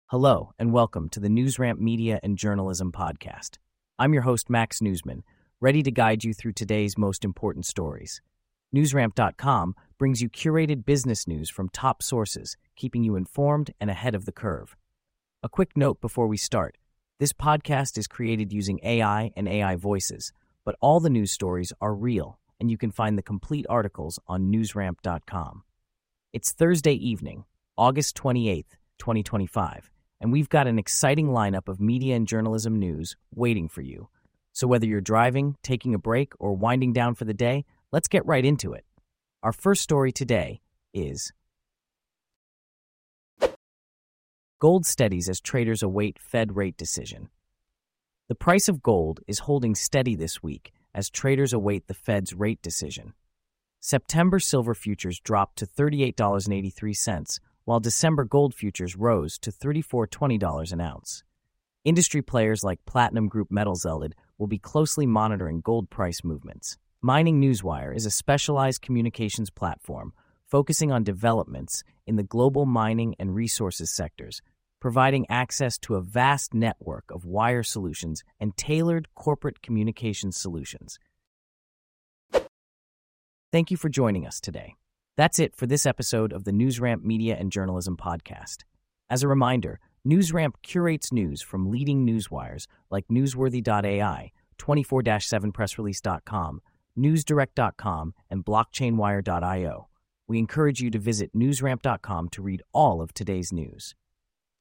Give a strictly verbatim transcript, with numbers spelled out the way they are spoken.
Hello, and welcome to the NewsRamp Media and Journalism Podcast. I'm your host, Max Newsman, ready to guide you through today's most important stories. NewsRamp dot com brings you curated business news from top sources, keeping you informed and ahead of the curve. A quick note before we start. This podcast is created using A I and A I voices, but all the news stories are real, and you can find the complete articles on NewsRamp dot com. It's Thursday evening, August twenty-eighth, twenty twenty-five. And we've got an exciting lineup of media and journalism news waiting for you. So whether you're driving, taking a break, or winding down for the day, let's get right into it. Our first story today is Gold steadies as traders await Fed rate decision. The price of gold is holding steady this week as traders await the Fed's rate decision. September silver futures dropped to thirty-eight dollars and eighty-three cents, while December gold futures rose to thirty-four dollars and twenty cents an ounce. Industry players like Platinum Group Metals Limited will be closely monitoring gold price movements. Mining Newswire is a specialized communications platform focusing on developments in the global mining and resources sectors, providing access to a vast network of wire solutions and tailored corporate communications solutions. Thank you for joining us today. That's it for this episode of the NewsRamp Media and Journalism Podcast. As a reminder, NewsRamp curates news from leading newswires like Newsworthy dot A I, twenty-four seven press release dot com, newsdirect dot com, and blockchain wire dot io. We encourage you to visit newsramp dot com to read all of today's news.